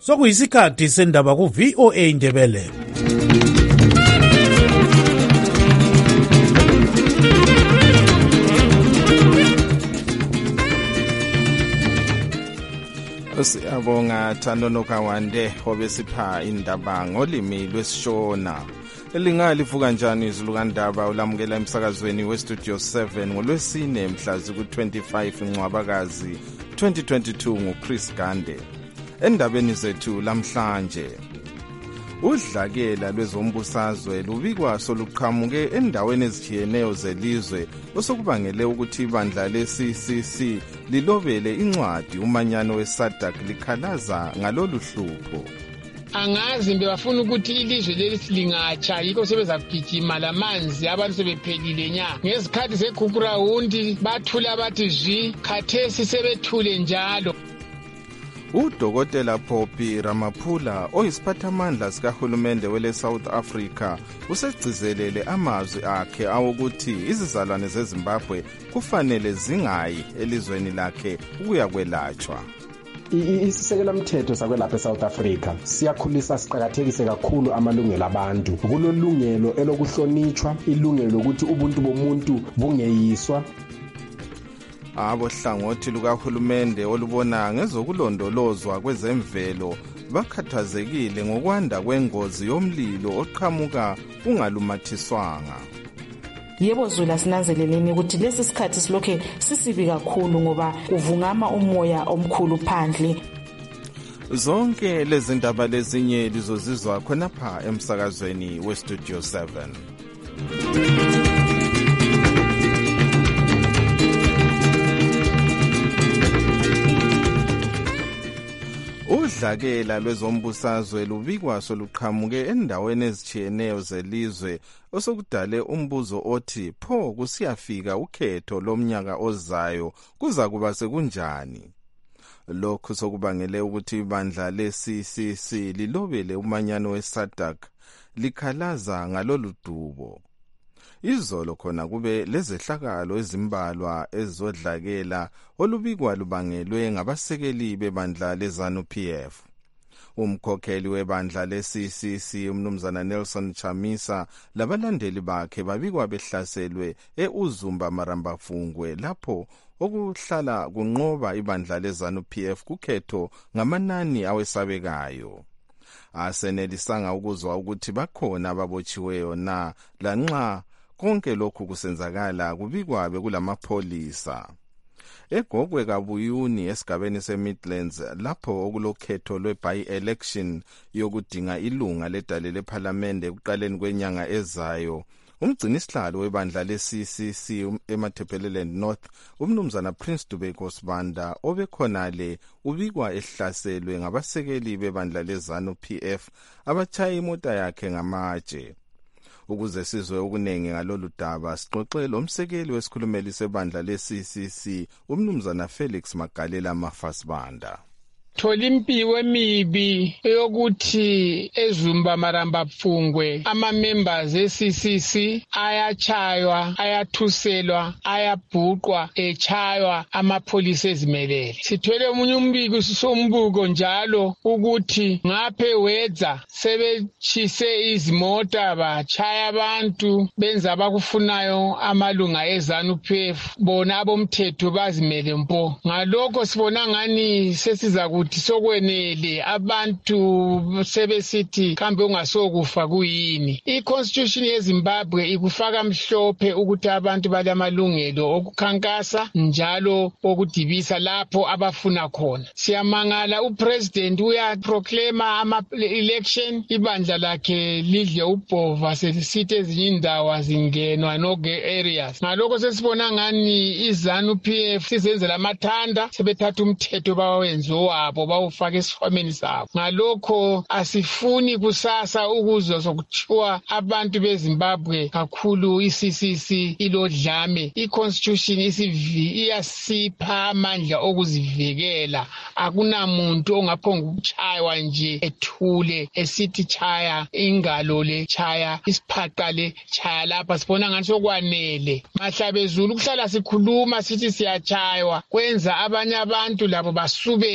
Sokuyisikhathi sendaba ku VOA Indebele. Siyabonga Thando Kawande obesipha indaba ngolimi lwesishona. Elingalivuka kanjani izulu kandaba ulamukela emsakazweni weStudio 7 ngolwesine mhla ziku-25 Ncwabakazi 2022 nguChris Gande. Endabeni zethu lamhlanje, udlakela lwezombusazwe lubikwa soluqhamuke endaweni ezitshiyeneyo zelizwe osokubangele ukuthi ibandla le-CCC lilobele incwadi umanyano weSADC likhalaza ngalolu hlupho. Angazi befuna ukuthi ilizwe leli lingatsha yiko sebezagijima lamanzi abantu sebephelile nya ngezikhathi zeGugurawundi bathula bathi zwi khathesi sebethule njalo. Udokotela Poppy Ramaphula oyisiphathamandla sikahulumende wele South Africa usegcizelele amazwi akhe awokuthi izizalwane zeZimbabwe kufanele zingayi elizweni lakhe ukuya kwelatshwa. Isisekelo mthetho sakwelapha eSouth Africa siyakhulisa siqhakathekise kakhulu amalungelo abantu. Kulolungelo elokuhlonitshwa, ilungelo lokuthi ubuntu bomuntu bungeyiswa. Abohlangothi lukahulumende olubona ngezokulondolozwa kwezemvelo bakhathazekile ngokwanda kwengozi yomlilo oqhamuka ungalumathiswanga. Yebo Zula, sinanzeleleni ukuthi lesi sikhathi silokhe sisibi kakhulu ngoba kuvungama umoya omkhulu phandle. Zonke lezi ndaba lezinye lizozizwa khonapha emsakazweni weStudio 7. Udlakela lwezombusazwe lubikwa soluqhamuke endaweni ezitshiyeneyo zelizwe osokudale umbuzo othi pho kusiyafika ukhetho lomnyaka ozayo kuza kuba sekunjani. Lokhu sokubangele ukuthi ibandla le-CCC lilobele umanyano weSADC likhalaza ngalolu dubo. Izolo khona kube lezehlakalo ezimbalwa ezodlakela olubikwa lubangelwe ngabasekeli bebandla leZANU-PF. Umkhokheli webandla le-CCC umnumzana Nelson Chamisa labalandeli bakhe babikwa behlaselwe eUzumba Marambafungwe lapho okuhlala kunqoba ibandla leZANU-PF kukhetho ngamanani awesabekayo. Asenelisanga ukuzwa ukuthi bakhona ababotshiweyo na lanxa konke lokhu kusenzakala kubikwa bekulamapholisa. Egogwe Kabuyuni esigabeni seMidlands lapho okulokhetho lwe-by-election yokudinga ilunga ledale lephalamende ekuqaleni kwenyanga ezayo, umgcinisihlalo webandla le-CCC eMatabeleland North umnumzana Prince Dubeko Sibanda obekhonale ubikwa ehlaselwe ngabasekeli bebandla leZANU-PF abatshaya imota yakhe ngamatshe. Ukuze sizwe okunengi ngalolu daba sixoxe lomsekeli wesikhulumeli sebandla le-CCC umnumzana Felix Magalela Mafasibanda. Tholimpiwe mibi eyokuthi eZumba Marambafungwe ama-members e-CCC ayachaywa, ayathuselwa, ayabhuqwa, echaywa amapholisa ezimelele. Sithwele omunye umbiko sombuko njalo ukuthi ngaphe wedza sebetshise izimota bachaya abantu benza abakufunayo amalunga eZANU-PF bona abomthetho bazimele mpo. Ngalokho sibona ngani sesiza ukuthi sokwenele abantu sebesithi kambe ungasokufa kuyini. I-Constitution yeZimbabwe ikufaka mhlophe ukuthi abantu balamalungelo okukhankasa njalo okudibisa lapho abafuna khona. Siyamangala upresident uyaproclaima ama-election ibandla lakhe lidle ubhova selisithi ezinye indawo zingenwa no-areas. Ngalokho sesibona ngani iZANU-PF sizenzela amathanda sebethatha umthetho bawenze wabo bawufaka esifameni sabo. Ngalokho asifuni kusasa ukuzwa sokutshiwa abantu beZimbabwe kakhulu i-CCC ilodlame. I-Constitution iyasipha amandla okuzivikela. Akunamuntu ongaphonga ukuchaywa nje ethule esithi chaya ingalo le chaya isiphaqa le chaya lapha. Sibona ngani sokwanele. Mahlabezulu kuhlala sikhuluma sithi siyachaywa kwenza abanye abantu labo basubele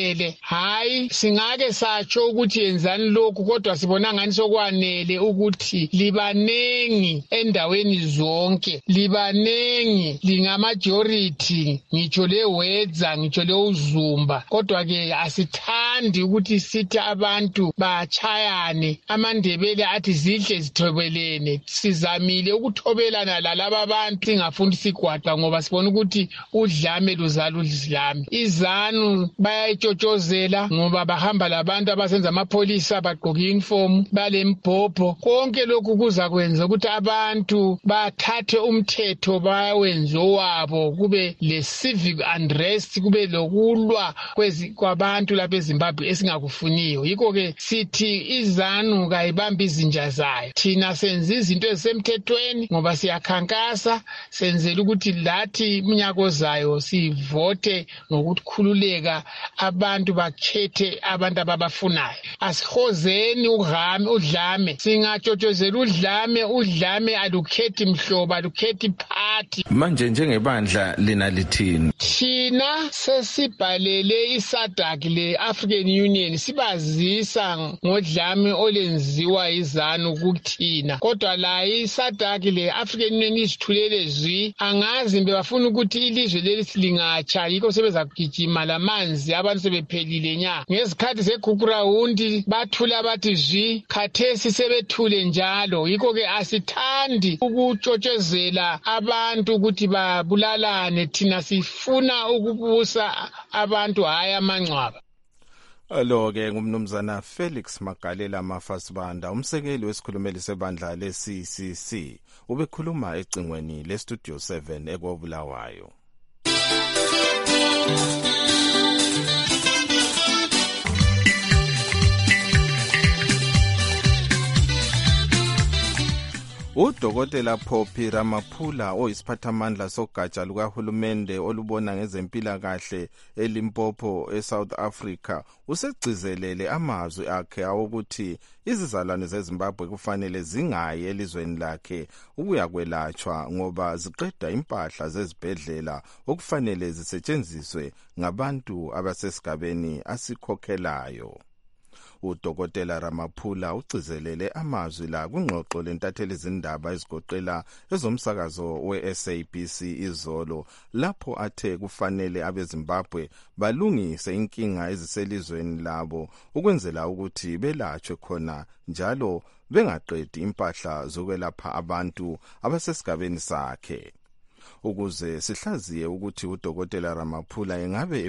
hayi singake satsho ukuthi yenzani lokhu kodwa sibona ngani sokwanele ukuthi libanengi endaweni zonke, libanengi, lingamajority, ngitsho lewedza, ngitsho leuzumba. Kodwa ke asithandi ukuthi sithi abantu bachayane. AmaNdebele athi zidle zithobelene. Sizamile ukuthobelana lalaba abantu singafundi sigwaqwa ngoba sibona ukuthi udlame luzala udlame. IZANU bayayitshotshozela ngoba bahamba labantu abasenza amapholisa bagqoka uniform balembhobho. Konke lokhu kuza kwenza ukuthi abantu bathathe umthetho bawenze wabo, kube le civic unrest, kube lokulwa kwabantu lapha eZimbabwe esingakufuniyo. Yikho ke sithi iZANU kayibambe izinja zayo. Thina senza izinto ezisemthethweni ngoba siyakhankasa, senzela ukuthi lathi iminyaka ozayo sivote ngokukhululeka, abantu bakhethe abantu ababafunayo. Asihozeni udlame, singatshotshozela udlame alukhethi mhlobo, alukhethi party. Manje njengebandla lina lithini? Thina sesibhalele iSADC le-African Union sibazisa ngodlame olenziwa iZANU kuthina. Kodwa la iSADC le-African Union isithulele zwi, angazi befuna ukuthi ilizwe leli lingatsha, yikho sebeza kugijima lamanzi abantu sebephelile nya. Ngezikhathi zeGugurawundi bathula bathi zwi, khathesi sebethule njalo. Yikho ke asithandi ukutshotshozela abantu ukuthi babulalane. Thina sifuna ukubusa abantu hayi amangcwaba. Lo-ke ngumnumzana Felix Magalela Mafasibanda, umsekeli wesikhulumeli sebandla le-CCC, ubekhuluma ecingweni le-Studio 7 eKobulawayo. Udokotela Phophi Ramaphula oyisiphathamandla sogatsha lukahulumende olubona ngezempilakahle eLimpopo eSouth Africa usegcizelele amazwi akhe awokuthi izizalwane zeZimbabwe kufanele zingayi elizweni lakhe ukuyakwelatshwa ngoba ziqeda impahla zezibhedlela okufanele zisetshenziswe ngabantu abasesigabeni asikhokhelayo. Udokotela Ramaphula ugcizelele amazwi la kwingxoxo lentatheli izindaba ezigoqela ezomsakazo we-SABC izolo, lapho athe kufanele abeZimbabwe balungise inkinga eziselizweni labo ukwenzela ukuthi belatshwe khona njalo bengaqedi impahla zokwelapha abantu abasesigabeni sakhe. Ukuze sihlaziye ukuthi udokotela Ramaphula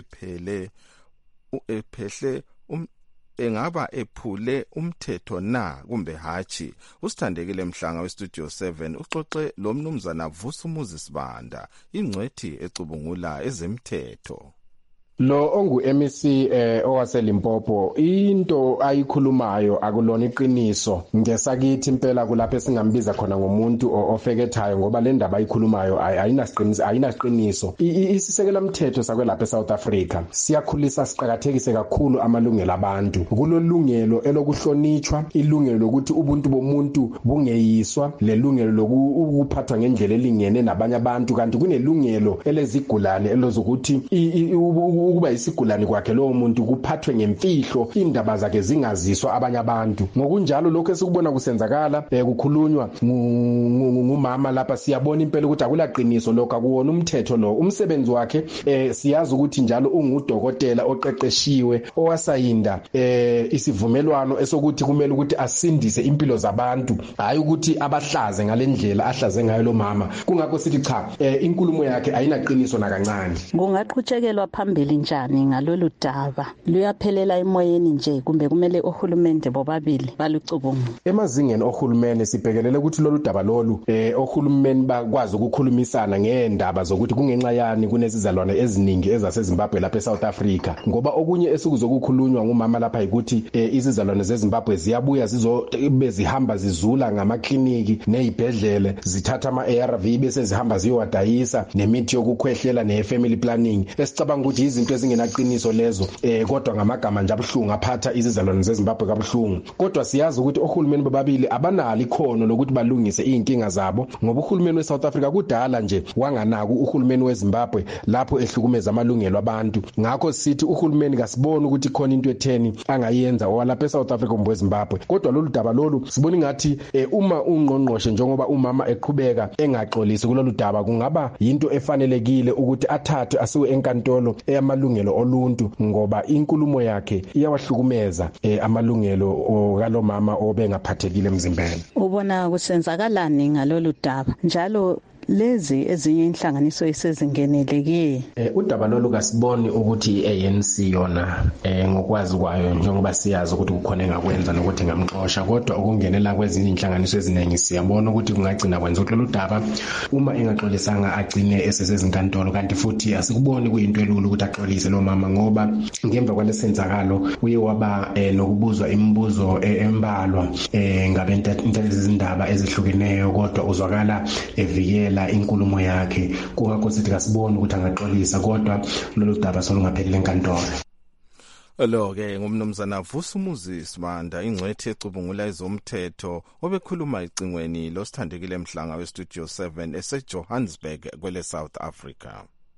engaba ephule umthetho na kumbe hatshi, usithandekile Mhlanga weStudio 7 uxoxe lo mnumzana Vusumuzi Sibanda, ingcwethi ecubungula ezemthetho. Lo ongu-MEC owaseLimpopo into ayikhulumayo akulona iqiniso. Ngesakithi impela kulapho esingambiza khona ngomuntu ofekethayo ngoba le ndaba ayikhulumayo ayinasiqiniso. Isisekela mthetho sakwelapha eSouth Africa siyakhulisa siqhakathekise kakhulu amalungelo abantu. Kulolungelo elokuhlonitshwa, ilungelo lokuthi ubuntu bomuntu bungeyiswa, lelungelo lokuphathwa ngendlela elingene nabanye abantu, kanti kunelungelo elezigulane elozokuthi ukuba isigulane kwakhe lowo muntu kuphathwe ngemfihlo, indaba zakhe zingaziswa abanye abantu. Ngokunjalo lokho esikubona kusenzakala kukhulunywa ngumama lapha, siyabona impela ukuthi akulaqiniso lokho, akuwona umthetho lo. Umsebenzi wakhe siyazi ukuthi njalo ungudokotela oqeqeshiwe owasayinda isivumelwano esokuthi kumele ukuthi asindise impilo zabantu, hayi ukuthi abahlaze ngalendlela ahlaze ngayo lo mama. Kungakho sithi cha, inkulumo yakhe ayinaqiniso nakancane. Kungaqhutshekelwa phambili njani ngalolu daba? Luyaphelela emoyeni nje kumbe kumele ohulumende bobabili balucubungu? Emazingeni ohulumende sibhekelele ukuthi lolu daba lolu ohulumeni bakwazi ukukhulumisana ngendaba zokuthi kungenxa yani kunesizalwane eziningi ezaseZimbabwe lapha eSouth Africa, ngoba okunye esikuzokukhulunywa ngumama lapha ukuthi izizalwane zeZimbabwe ziyabuya zihamba zizula ngamakliniki nezibhedlela, zithatha ama-ARV bese zihamba ziyowadayisa nemithi yokukhwehlela ne-family planning. Esicabanga ukuthi kuyizinto ezingenaqiniso lezo kodwa ngamagama nje abuhlungu aphatha izizalwane zeZimbabwe kabuhlungu. Kodwa siyazi ukuthi ohulumeni bobabili abanalo ikhono lokuthi balungise inkinga zabo, ngoba uhulumeni weSouth Africa kudala nje wanganaki uhulumeni weZimbabwe lapho ehlukumeza amalungelo abantu. Ngakho sithi uhulumeni kasiboni ukuthi khona into etheni angayenza walapha eSouth Africa kumbe eZimbabwe. Kodwa lolu daba lolu sibona ngathi uma ungqongqoshe njengoba umama eqhubeka engaxolisi kulolu daba, kungaba yinto efanelekile ukuthi athathwe asiwe enkantolo eyamalungelo oluntu, ngoba inkulumo yakhe iyawahlukumeza amalungelo kalomama obengaphathekile emzimbeni. Ubona kusenzakalani ngalolu daba njalo lezi ezinye inhlanganiso esezingeneleke? Udaba lolu kasiboni ukuthi ANC yona ngokwazi kwayo njengoba siyazi ukuthi kukhona engakwenza nokuthi ngamxosha, kodwa ukungenela kwezinye inhlanganiso eziningi siyabona ukuthi kungagcina kwenza ukuthi lolu daba uma engaxolisanga agcine esesezinkantolo. Kanti futhi asikuboni kuyinto elula ukuthi axolise lo mama, ngoba ngemva kwalesenzakalo uye waba nokubuzwa imibuzo embalwa ngabentezindaba ezihlukeneyo, kodwa uzwakala evikela inkulumo yakhe. Kungakho sithi kasiboni ukuthi angaxolisa, kodwa lolu daba solungaphelile enkantolo. Lo-ke ngumnumzana Vusumuzi Sibanda, ingcwethi ecubungula ezomthetho, obekhuluma icingweni losithandekile Mhlanga weStudio 7 eseJohannesburg kwele South Africa.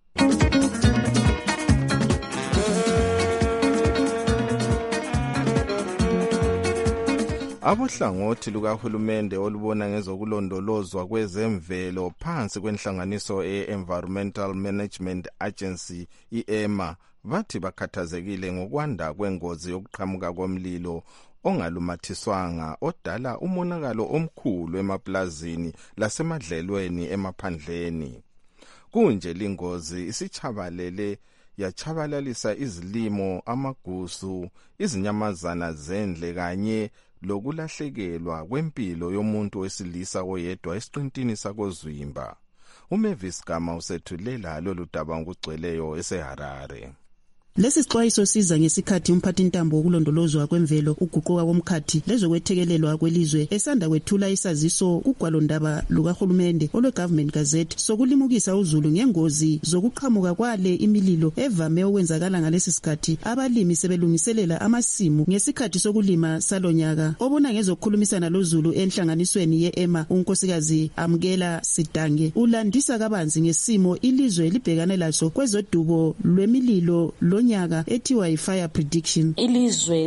Abohlangothi lukahulumende olubona ngezokulondolozwa kwezemvelo phansi kwenhlanganiso e-Environmental Management Agency i-EMA bathi bakhathazekile ngokwanda kwengozi yokuqhamuka komlilo ongalumathiswanga odala umonakalo omkhulu emaplazini lasemadlelweni emaphandleni. Kunje lingozi isichabalele yachabalalisa izilimo, amagusu, izinyamazana zendle kanye lokulahlekelwa kwempilo yomuntu wesilisa oyedwa esiqintini sakozwimba. uMavis Gama usethulela lolu daba ngokugcweleyo eseHarare. Lesi sixwayiso siza ngesikhathi umphathintambo wokulondolozwa kwemvelo uguquka komkhathi lezokwethekelelwa kwelizwe esanda kwethula isaziso kugwalondaba lukahulumende olwe-Government Gazette sokulimukisa uzulu ngengozi zokuqhamuka kwale imililo evame okwenzakala ngalesi sikhathi abalimi sebelungiselela amasimu ngesikhathi sokulima salonyaka. Obona ngezokukhulumisana lozulu enhlanganisweni ye-EMA unkosikazi Amkela Sidange ulandisa kabanzi ngesimo ilizwe libhekane laso kwezodubo lwemililo nyaka ethiwa yi-fire prediction. Ilizwe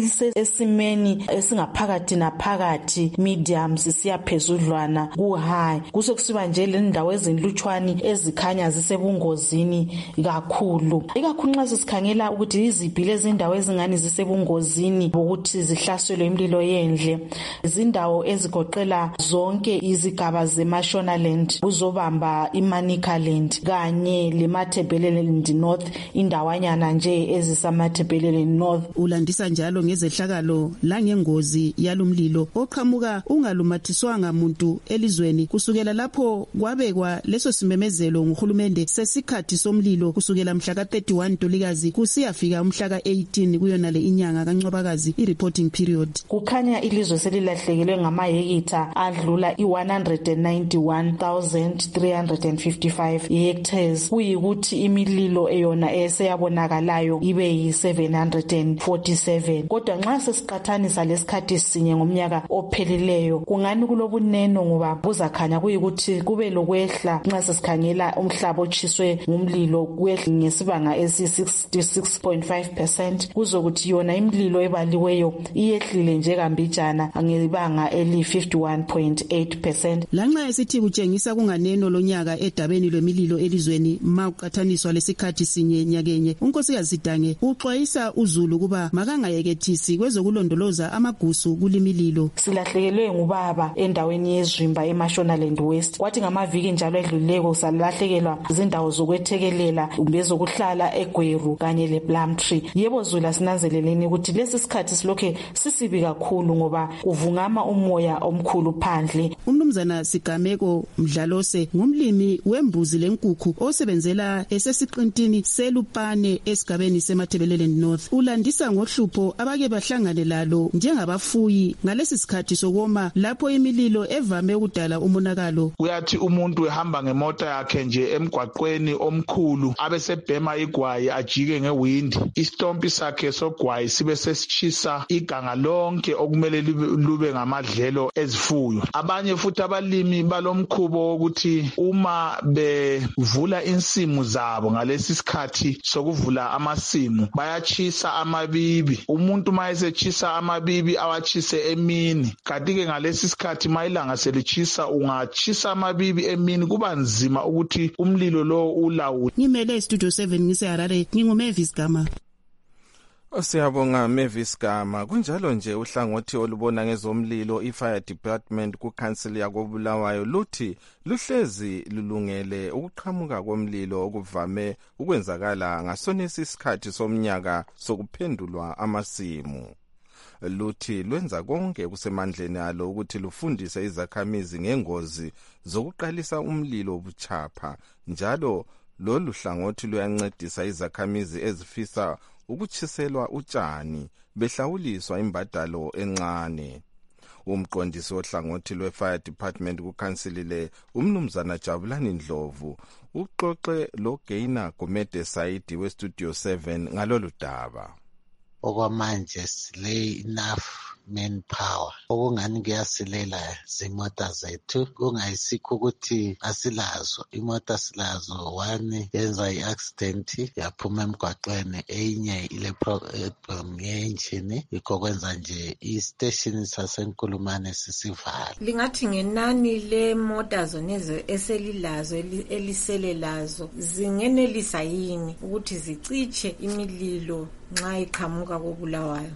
lisesimeni esingaphakathi naphakathi, medium sisiya phezudlwana ku high, kusekusiba nje le ndawo ezinhlutshwani ezikhanya zisebungozini kakhulu. Ikakhulu nxa sisikhangela ukuthi iziphi lezi ndawo ezingani zisebungozini ukuthi zihlaselwe imililo yendle, izindawo ezigoqela zonke izigaba zeMashonaland, uzobamba iManicaland kanye leMatabeleland North, indawanyana nje ezisamathebelele North. Ulandisa njalo ngezehlakalo la ngengozi yalumlilo oqhamuka ungalumathiswanga muntu elizweni kusukela lapho kwabekwa leso simemezelo nguhulumende sesikhathi somlilo kusukela mhla ka-31 Ntulikazi kusiyafika umhla ka-18 kuyona le inyanga kaNcwabakazi i-reporting period. Kukhanya ilizwe selilahlekelwe ngamahektha adlula i-191,355 hectares, kuyikuthi imililo eyona eseyabonakalayo ibe yi-747. Kodwa nxa sesiqathanisa lesikhathi sinye ngomnyaka ophelileyo kungani kulobuneno, ngoba buzakhanya kuyikuthi kube lokwehla nxa sesikhangela umhlaba otshiswe ngumlilo kwehla ngesibanga esi-66.5%, kuzokuthi yona imililo ebaliweyo iyehlile nje kambijana ngebanga eli-51.8%. Lanxa esithi kutshengisa kunganeno lonyaka edabeni lwemililo elizweni ma uqathaniswa lesikhathi sinye nyakenye, unkosikazi Sidange uxwayisa uzulu kuba makangayekethisi kwezokulondoloza amagusu kulimililo. Silahlekelwe ngubaba endaweni yezwimba eMashonaland West, kwathi ngamaviki njalo edluleko salahlekelwa izindawo zokwethekelela kumbe zokuhlala eGweru kanye lePlumtree. Yebo zula sinanzeleleni ukuthi lesi sikhathi silokhe sisibi kakhulu ngoba kuvungama umoya omkhulu phandle. Umnumzana Sigameko Mdlalose ngumlimi wembuzi lenkukhu osebenzela esesiqintini selupane esigabeni seMathebeleland North ulandisa ngohlupho abake bahlangane lalo njengabafuyi ngalesi sikhathi sokoma lapho imililo evame ukudala umonakalo. Uyathi umuntu ehamba ngemota yakhe nje emgwaqweni omkhulu abesebhema igwayi ajike ngewindi, istompi sakhe sogwayi sibe sesichisa iganga lonke okumele lube ngamadlelo ezifuyo. Abanye futhi abalimi balomkhubo wokuthi uma bevula insimu zabo ngalesi sikhathi sokuvula amasimu bayachisa amabibi. Umuntu mayesechisa amabibi awachise emini, kanti ke ngalesi sikhathi mayilanga selichisa ungachisa amabibi emini kuba nzima ukuthi umlilo lo ulawule. Ngimele Studio 7 ngiseHarare, nginguMavis Gama. Siyabonga Mavis Gama. Kunjalo nje uhlangothi olubona ngezomlilo iFire Department kuCouncil yakoBulawayo luthi luhlezi lulungele ukuqhamuka komlilo okuvame ukwenzakala ngasonesi isikhathi somnyaka sokuphendulwa amasimu. Luthi lwenza konke kusemandleni alo ukuthi lufundise izakhamizi ngengozi zokuqalisa umlilo obuchapha. Njalo lolu hlangothi luyancedisa izakhamizi ezifisa ukuchiselwa utshani behlawuliswa imbadalo encane. Umqondisi ohlangothi lweFire Department kuCouncil le umnumzana Jabulani Ndlovu uxoxe loGaina Gumede Saidi weStudio 7 ngalolu daba. Okwamanje sile enough manpower okungani kuyasilela zimota zethu, kungayisikho ukuthi asilazo imota silazo. One yenza i-accident yaphuma emgwaqweni, enye ile problem ye-engine, yikho kwenza nje i-station saseNkulumane sisivala. Lingathi ngenani le mota zonezo eselilazo eliselelazo zingenelisa yini ukuthi ziciche imililo nxa iqhamuka koBulawayo?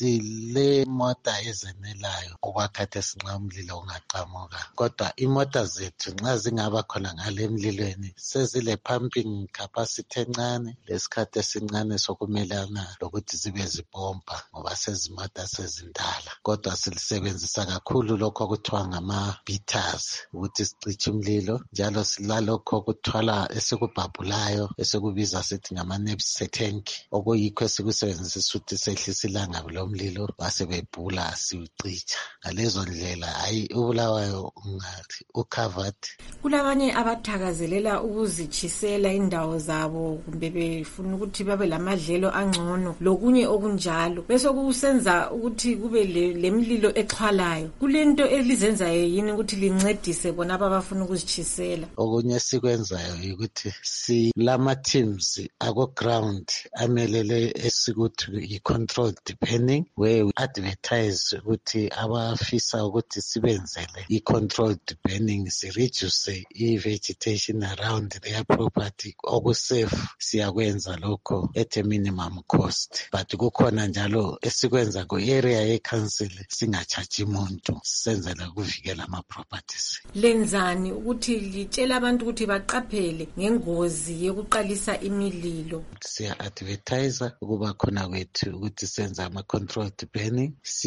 Sile mota ezenelayo okwakhathi esinxa umlilo ungaqhamuka, kodwa imota zethu nxa zingaba khona ngale emlilweni sezile pumping capacity encane, lesikhathi esincane sokumelana lokuthi zibe zipompa ngoba sezimota sezindala. Kodwa silisebenzisa kakhulu lokho okuthiwa ngama-beaters ukuthi siciche umlilo, njalo silalokho okuthwala esikubhabhulayo esikubiza sithi ngama-knapsack tank, okuyikho esikusebenzisa ukuthi sehlisa ilanga lomlilo basebebhula siwucicha. Ngalezo ndlela hayi uBulawayo ungathi ucovered. Kulabanye abathakazelela ukuzichisela indawo zabo kumbe befuna ukuthi babe lamadlelo angcono lokunye okunjalo, bese kusenza ukuthi kube lemlilo exhwalayo. Kulento elizenzayo yini ukuthi lincedise bona abafuna ukuzichisela? Okunye sikwenzayo ukuthi silama teams ako ground amelele esikuthi i-control depending where we advertise ukuthi abafisa ukuthi sibenzele i-control depending si-reduce i-vegetation around their property. Okusafe siyakwenza lokho at a minimum cost, but kukhona njalo esikwenza ku-area ye-council singachaji muntu senzela ukuvikela ama-properties. Lenzani ukuthi litshela abantu ukuthi baqaphele ngengozi yokuqalisa imililo? Siya-advertise ukuba khona kwethu ukuthi senza ama-control depending.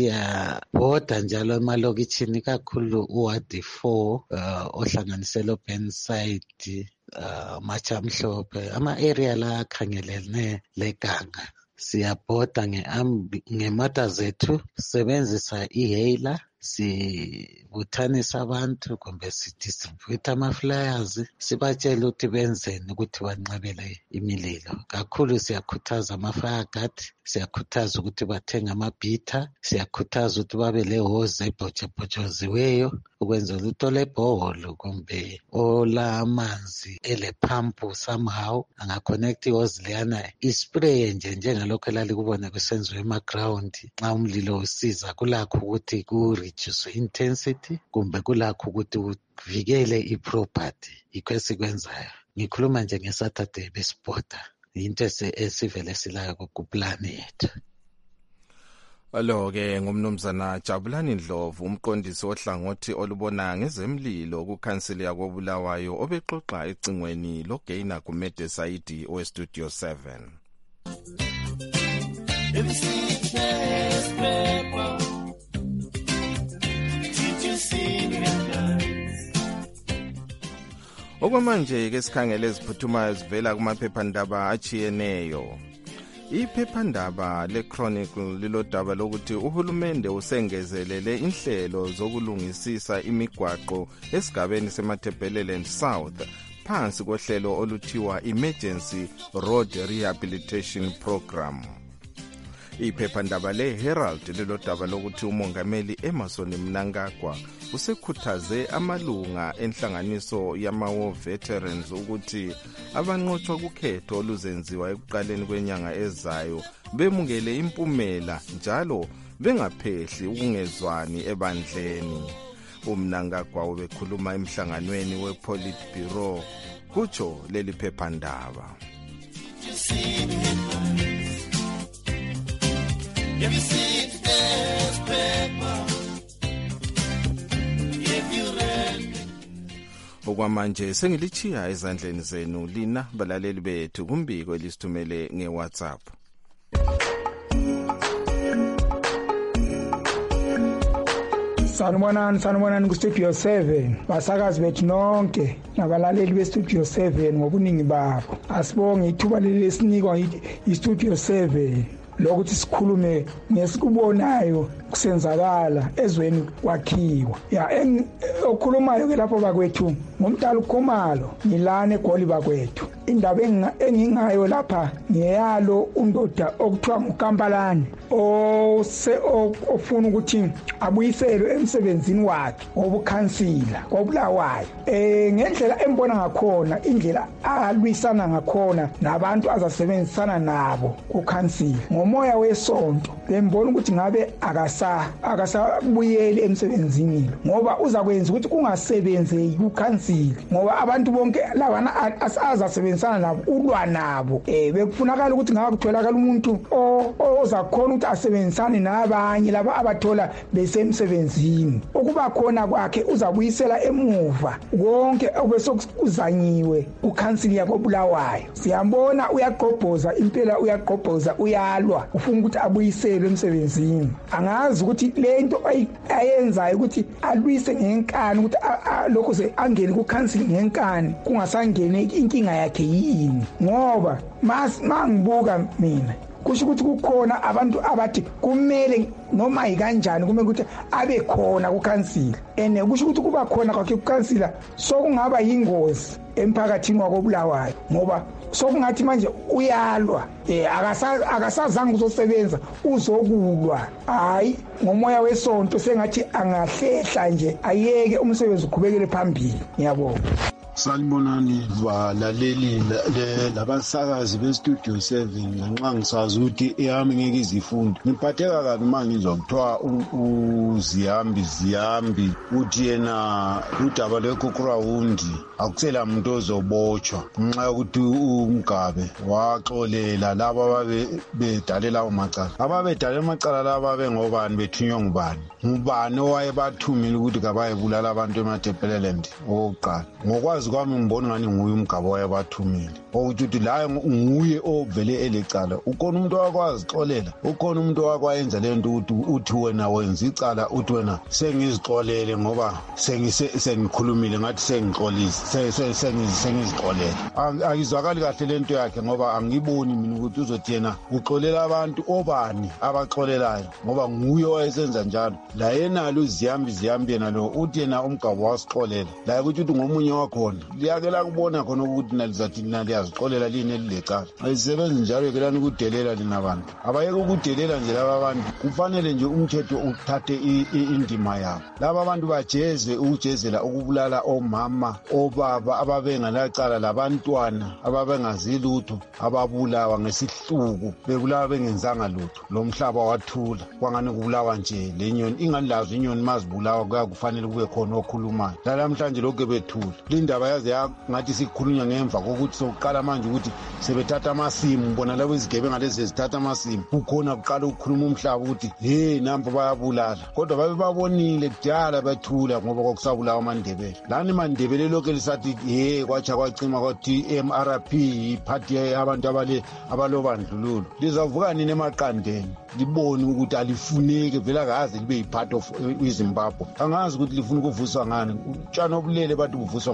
Siyabhoda njalo emalokitshini kakhulu uWard 4 ohlanganisela uBenside, Machamhlophe, ama-area la akhangelene leganga. Siyabhoda ngemota zethu, sebenzisa i-hailer, sibuthanisa abantu kumbe sidistribute ama-flyers, sibatshela ukuthi benzeni ukuthi banqabele imililo. Kakhulu siyakhuthaza ama-fire guard, siyakhuthaza ukuthi bathenge amabhitha, siyakhuthaza ukuthi babe le-hose ebhotshebhotshoziweyo ukwenzela ukuthi olebhoholo kumbe olamanzi elephampu somehow angaconnect i-hose leyana ispraye njengalokho elalikubona kusenziwa ema-ground. Nxa umlilo usiza kulakho ukuthi ku-reduce intensity kumbe kulakho ukuthi kuvikele i-property. Yikho esikwenzayo. Ngikhuluma nje ngeSaturday besibhoda, into esivele silayo kuplani yethu. Alo-ke ngumnumzana Jabulani Ndlovu, umqondisi ohlangothi olubona ngezemlilo kuCouncil yakoBulawayo obexoxa ecingweni loGaina Gumede Saidi weStudio 7. Okwamanje ke sikhangele eziphuthumayo zivela kumaphephandaba achiyeneyo. Iphephandaba le-Chronicle lilodaba lokuthi uhulumende usengezelele inhlelo zokulungisisa imigwaqo esigabeni seMatabeleland South phansi kohlelo oluthiwa Emergency Road Rehabilitation Program. Iphephandaba le-Herald lilodaba lokuthi umongameli Emmerson Mnangagwa usekhuthaze amalunga enhlanganiso yama-war veterans ukuthi abanqotshwa kukhetho oluzenziwa ekuqaleni kwenyanga ezayo bemukele impumela njalo bengaphehli ukungezwani ebandleni. UMnangagwa ubekhuluma emhlanganweni we-Politburo kutsho leli phephandaba. Have you seen today's paper? If you read. Okwamanje sengilichiya ezandleni zenu lina balaleli bethu kumbiko elisithumele ngeWhatsApp. Sanibonani kuStudio 7 basakazi bethu nonke nabalaleli beStudio 7 ngobuningi babo. Asibonge ithuba lesinikwa iStudio 7 lokuthi sikhulume ngesikubonayo kusenzakala ezweni kwakhiwa. Okhulumayo ke lapho bakwethu ngumdala uKhumalo ngilana eGoli bakwethu. Indaba engingayo lapha ngiyalo undoda okuthiwa nguKampalani ofuna ukuthi abuyiselwe emsebenzini wakhe wobukhansila koBulawayo. Ngendlela embona ngakhona indlela alwisana ngakhona nabantu azasebenzisana nabo kukhansila ngomoya wesonto bembona ukuthi ngabe akasabuyeli emsebenzini ngoba uzakwenza ukuthi kungasebenzeki kukhansila ngoba abantu bonke labana azasebenzisana nabo ulwa nabo. Bekufunakala ukuthi ngakutholakala umuntu ozakhona ukuthi asebenzisane nabanye laba abathola besemsebenzini. Ukuba khona kwakhe uzabuyisela emuva konke obesokuzanyiwe ukhansili yakoBulawayo. Siyambona uyaqobhoza impela uyaqobhoza uyalwa ufuna ukuthi abuyiselwe emsebenzini. Angazi ukuthi lento ayenzayo ukuthi alwise ngenkani ukuthi lokho se angene kukhansili ngenkani kungasangene inkinga yakhe yini ngoba mangibuka mina kusho ukuthi kukhona abantu abathi kumele noma ikanjani kumele ukuthi abe khona kukhansila kusho ukuthi kuba khona kwakhe kukhansila sokungaba yingozi emphakathini wakoBulawayo ngoba sokungathi manje uyalwa akasazange uzosebenza uzokulwa. Hayi ngomoya wesonto sengathi angahlehla nje ayeke umsebenzi uqhubekele phambili. Ngiyabonga. Sanibonani balaleli labasakazi beStudio 7 ngenxa ngisazi ukuthi eyami ngeke izifunda. Ngiphatheka kabi manje ngizokuthiwa uziyambi uthi yena udaba lweKukurawundi akusela umuntu ozobotshwa ngenxa yokuthi uMgabe waxolela laba ababedalela amacala. Ababedalela amacala laba bengobani bethunywa ngubani owayebathumile ukuthi kabayebulala abantu eMatabeleland oqala. Ngokwazi kwami ngibona ngani nguye uMgabe wayebathumile ukuthi la nguye ovele elecala. Ukhona umuntu owakwazi xolela, ukhona umuntu owakwayenza lento uthi wena wenza icala uthi wena sengizixolele ngoba sengikhulumile ngathi sengixolise sengizixolele. Akizwakali kahle lento yakhe ngoba angiboni mina ukuthi uzothi yena uxolela abantu obani abaxolelayo ngoba nguye owayesenza njalo. La yena uziyambi yena lo uthi yena uMgabe wasixolela la ukuthi ngomunye wakhona liyake lakubona khona ukuthi nalizathi liyazixolela lini elilecala. Ayisebenzi njalo ke lani ukudelela lina abantu abayeke ukudelela nje laba abantu. Kufanele nje umthetho uthathe indima yabo. Laba abantu bajeze ukujezela ukubulala omama obaba ababengalacala labantwana ababengazilutho ababulawa ngesihluku bebulawa bengenzanga lutho. Lo mhlaba wathula kwangani kubulawa nje lenyoni ingani lazo inyoni mazibulawa kufanele kube khona okhulumayo. Namhlanje lokho bethula lindaba yaze ngathi sikhulunywa ngemva kokuthi sokuqala manje ukuthi sebethatha amasimu bona labo izigebenga lezi zithatha amasimu kukhona kuqala ukukhuluma umhlaba ukuthi namba bayabulala kodwa babe babonile kudala bethula ngoba kokusabulawa aMandebele. Lani iMandebele lokho lisathi kwacha kwacima kwathi MRP iphathi yabantu abalobandlululo lizavuka nini emaqandeni libone ukuthi alifuneki vela kaze libe yipart of iZimbabwe. Angazi ukuthi lifuna ukuvuswa ngani utshana obulele bathi kuvuswa ngomlilo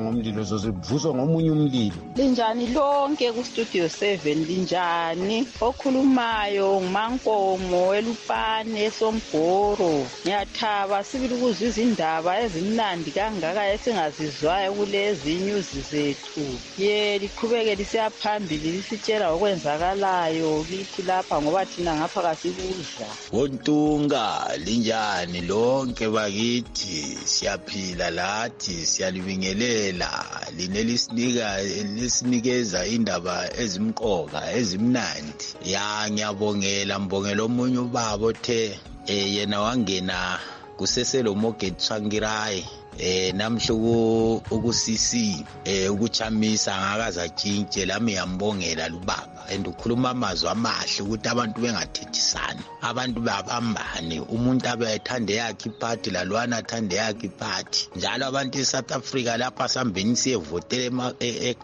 lezo zivuswa ngomunye umlilo. Linjani lonke ku Studio 7 linjani? Okhulumayo nguMankomo eLupane eSomboro. Ngiyathaba sibili ukuzwa izindaba ezimnandi kangaka esingazizwayo kulezi news zethu. Liqhubeke lisiya phambili lisitshela okwenzakalayo kithi lapha ngoba thina ngapha kasibuzwa. Wontunga linjani lonke bakithi siyaphila lathi siyalibingelela lisinikeza indaba ezimqoka ezimnandi. Ngiyabongela mbongela omunye ubaba othe yena wangena kuseselo Moget Tsangirai namhlu ukusisi ukuchamisa ngakaza tshintshe lami yambongela lubaba ukhuluma amazwi amahle ukuthi abantu bengathethisani, abantu babambane, umuntu abathande yakhe iparty lalwana athande yakhe iparty. Njalo abantu eSouth Africa lapha asambeni siyevotela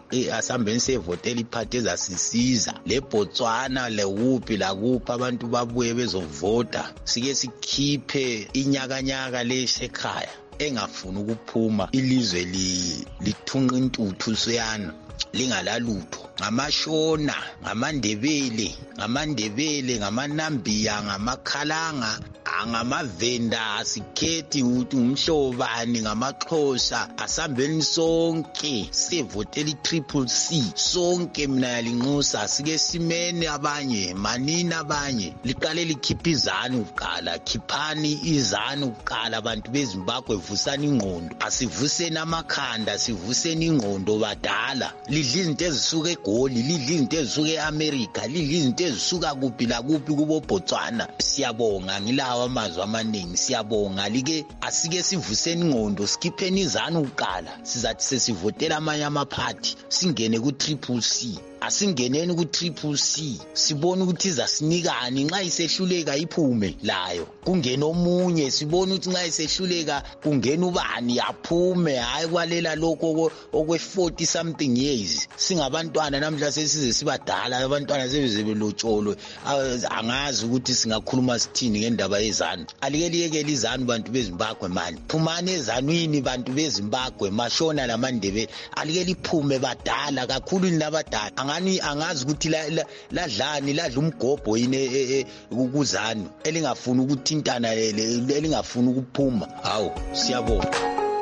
iparty ezasisiza le Botswana lewuphi lakuphi abantu babuye bezovota, sike sikhiphe inyakanyaka lesekhaya engafuni ukuphuma ilizwe lithunqa intuthu siyana lingalalutho. Ngamashona, ngamandebele, ngamanambiya, ngamakhalanga, ngamavenda, asikhethi ukuthi umhlobani, ngamaXhosa, asambeni sonke sivotela iCCC sonke. Mina yalinxusa sike simene abanye manini abanye liqale likhipha izanu uqala, khiphani izanu uqala. Abantu beZimbabwe vusani ingqondo, asivuseni amakhanda, sivuseni ingqondo badala. Lidla izinto ezisuka eGoli, lidla izinto ezisuka eAmerica, lidla izinto ezisuka kuphi lakuphi kubo Botswana. Siyabonga ngilawa amazwi amaningi, siyabonga like asike sivuseni ingqondo, sikhipheni izanu uqala. Sizathi sesivotela amanye amaphathi singene ku-CCC. Asingeneni ku-CCC sibone ukuthi izasinikani, nxa isehluleka iphume layo kungena omunye, sibone ukuthi nxa isehluleka kungena ubani aphume, hayi kwalela lokho okwe 40 something years. Singabantwana namhla sesize sibadala, abantwana sebezebelotsholo, angazi ukuthi singakhuluma sithini ngendaba yezanu. Alike liyekele izanu bantu beZimbabwe manje, phumani ezanwini bantu beZimbabwe, Mashona naMandebele, alike liphume badala kakhulu nabadala. Angazi ukuthi ladlani ladla umgobho yini ukuzanu elingafuni ukuthintana elingafuni ukuphuma. Hawu siyabonga.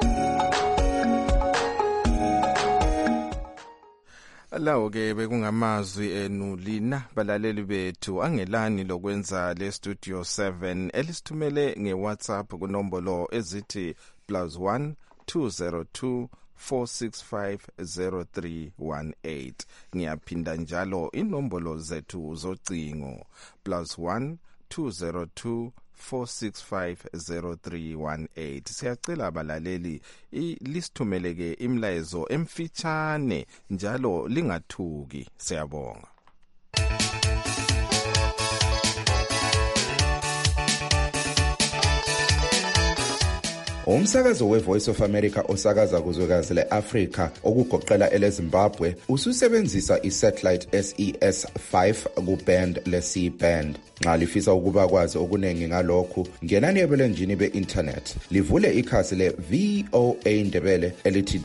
Lawo ke bekungamazwi enu lina balaleli bethu. Angelani lokwenza le Studio 7 elisithumele ngeWhatsApp kunombolo ezithi +1 202 4650318. Ngiyaphinda njalo inombolo zethu zocingo +1 202 4650318. Siyacela abalaleli lisithumeleke imlayezo emfitshane njalo lingathuki. Siyabonga. Umsakazo weVoice of America osakaza kuzwekazi leAfrika okugoqela eleZimbabwe ususebenzisa isatellite SES5 kuband leC-band. Nxa lifisa ukuba kwazi okunengi ngalokhu, ngenani ebulenjini be-internet, livule ikhasi le-VOA Ndebele elithi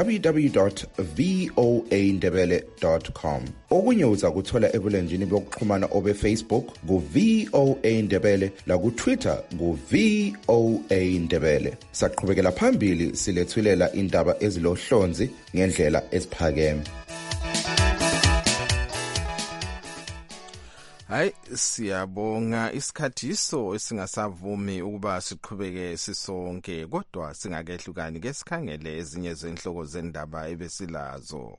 www.voandebele.com. Okunye uza kuthola ebulenjini bokuxhumana obe-Facebook ku-VOA Ndebele laku-Twitter ku-VOA Ndebele. Saqhubekela phambili silethulela indaba ezilohlonzi ngendlela eziphakeme. Hayi siyabonga, isikhathi iso esingasavumi ukuba siqhubeke sisonke, kodwa singakehlukani ke sikhangele ezinye zenhloko zendaba ebesilazo.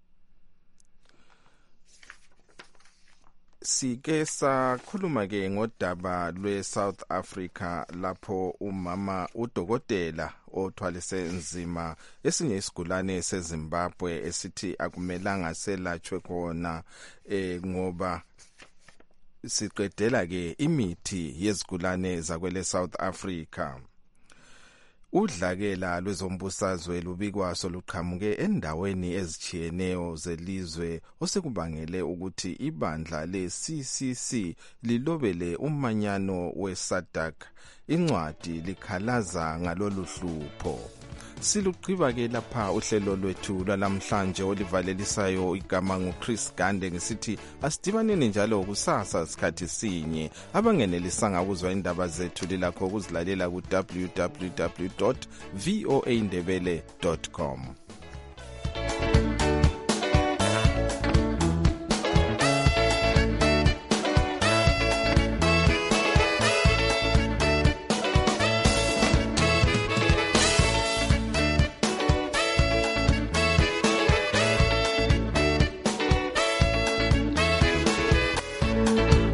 Sike sakhuluma ke ngodaba lweSouth Africa lapho umama udokotela othwalise nzima esinye isigulane seZimbabwe esithi akumelanga selatshwe khona ngoba siqedela ke imithi yezigulane zakwele South Africa. Udlakela lwezombusazwe lubikwaso luqhamuke endaweni ezichiyeneyo zelizwe osekubangele ukuthi ibandla le-CCC lilobele umanyano weSADC. Incwadi likhalaza ngalolu hlupho. Silugqiba-ke lapha uhlelo lwethu lwalamhlanje olivalelisayo igama nguChris Gande ngisithi asidibaneni njalo kusasa sikhathi sinye. Abangenelisanga ukuzwa indaba zethu lilakho ukuzilalela ku www.voaindebele.com.